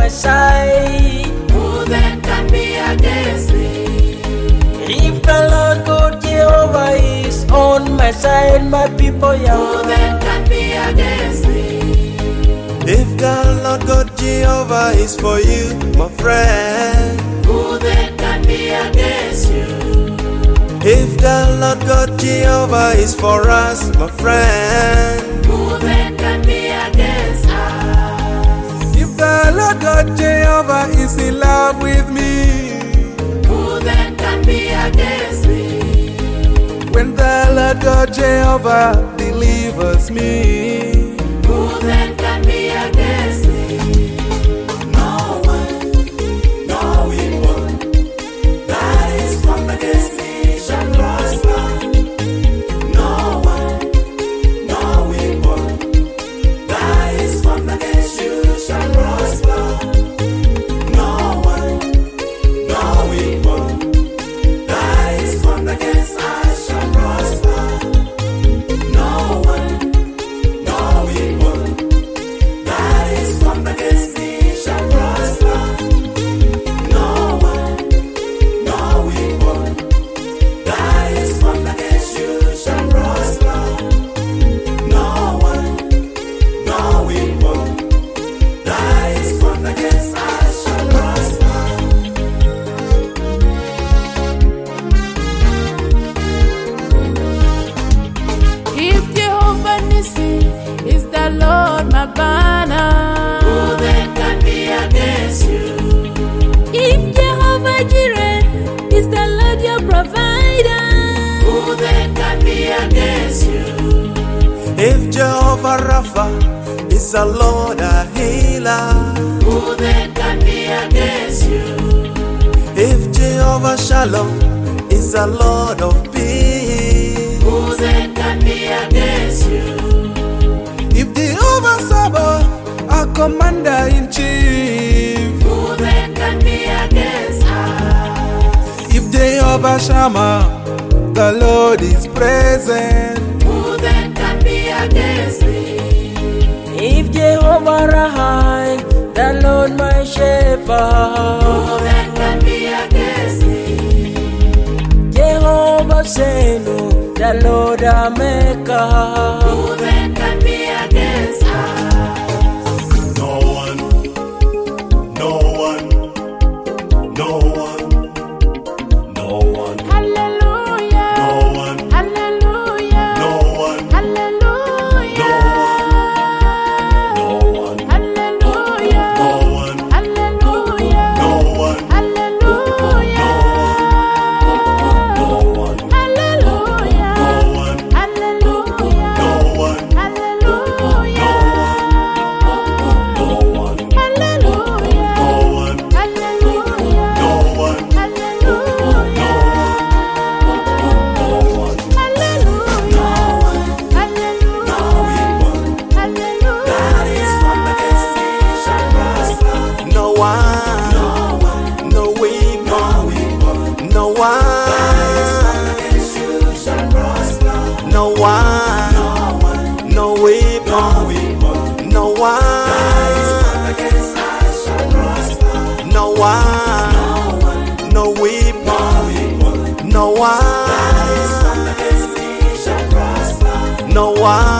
my side, who then can be against me? if the Lord God Jehovah is on my side, my people, Who yeah. then can be against me? If the Lord God Jehovah is for you, my friend, Who then can be against you? if the Lord God Jehovah is for us, my friend, Who then can be against us? if the Lord God Jehovah is in love with me, Who then can be against me? when the Lord God Jehovah delivers me, Who then can be against me? No one, no weapon that is formed against me shall prosper. No one, no weapon that is formed against you shall prosper. No one, no weapon that is formed against us shall prosper. No one, no weapon that is formed against me shall prosper. No one, no weapon that is formed against you shall prosper. No one, no weapon that is formed against us shall prosper. If Jehovah Nissi is the Lord my banner, Who then can be against you? if Jehovah Jireh is the Lord your provider, Who then can be against you? if Jehovah Rapha is the Lord a healer, Who then can be against you? if Jehovah Shalom is the Lord of peace, Who then can be against you? if Jehovah Sabaoth a commander-in-chief, Who then can be against us? if Jehovah Shammah the Lord is present, Who then can be against me? If Jehovah Rahai, the Lord my Who shepherd, then can be against me? Jehovah Senu, the Lord our maker. Who then can be against us? No one, no one, no one, no one, hallelujah, no one, hallelujah, no one, hallelujah, no one, hallelujah, no one, hallelujah, no one, hallelujah, no one, hallelujah, no one, hallelujah, no one, hallelujah, no one, hallelujah, no one, hallelujah, no one, hallelujah, no one. That is formed against me shall prosper. no one, No one, no weapon, no weapon no that is formed one, against you shall prosper. no one, No one, no weapon, no weapon no that is one, formed against us shall prosper. no one, No one, no weapon, no weapon no that is one, formed against me shall prosper. no one.